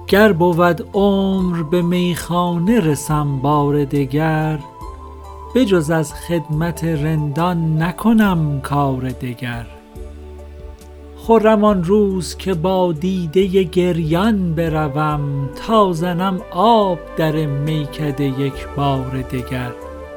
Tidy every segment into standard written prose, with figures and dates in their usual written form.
گر بود عمر به میخانه رسم بار دگر، بجز از خدمت رندان نکنم کار دگر. خرم آن روز که با دیده گریان بروم، تا زنم آب در میکده یک بار دگر.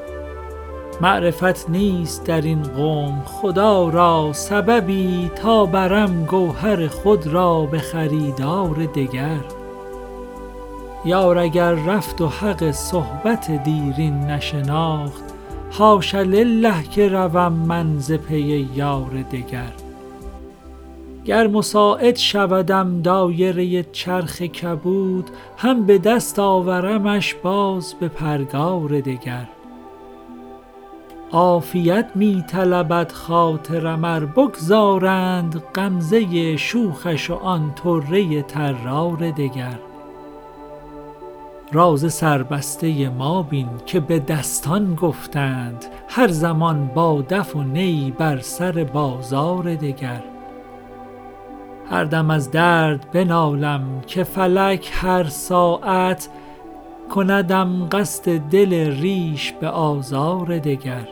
معرفت نیست در این قوم خدا را سببی، تا برم گوهر خود را به خریدار دگر. یار اگر رفت و حق صحبت دیرین نشناخت، حاش لله که روم من ز پی یار دگر. گر مساعد شودم دایره چرخ کبود، هم به دست آورمش باز به پرگار دگر. عافیت می طلبد خاطرم ار بگذارند، غمزه شوخش و آن طره طرار دگر. راز سربسته ما بین که به دستان گفتند، هر زمان با دف و نی بر سر بازار دگر. هر دم از درد بنالم که فلک هر ساعت، کندم قصد دل ریش به آزار دگر.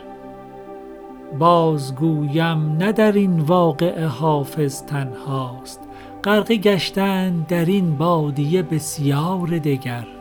بازگویم نه در این واقعه حافظ تنهاست، غرقه گشتند در این بادیه بسیار دگر.